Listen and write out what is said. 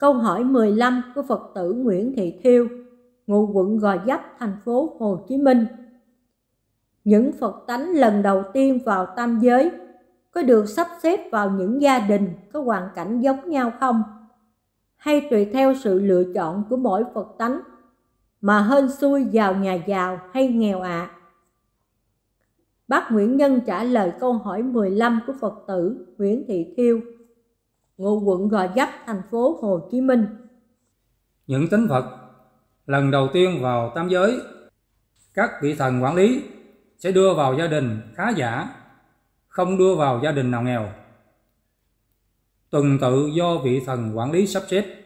Câu hỏi 15 của Phật tử Nguyễn Thị Thiêu, ngụ quận Gò Vấp, thành phố Hồ Chí Minh. Những Phật tánh lần đầu tiên vào tam giới có được sắp xếp vào những gia đình có hoàn cảnh giống nhau không? Hay tùy theo sự lựa chọn của mỗi Phật tánh mà hên xui vào nhà giàu hay nghèo ạ? Bác Nguyễn Nhân trả lời câu hỏi 15 của Phật tử Nguyễn Thị Thiêu, ngụ quận Gò Vấp, thành phố Hồ Chí Minh. Những tín Phật lần đầu tiên vào tam giới, các vị thần quản lý sẽ đưa vào gia đình khá giả, không đưa vào gia đình nào nghèo. Tuần tự do vị thần quản lý sắp xếp.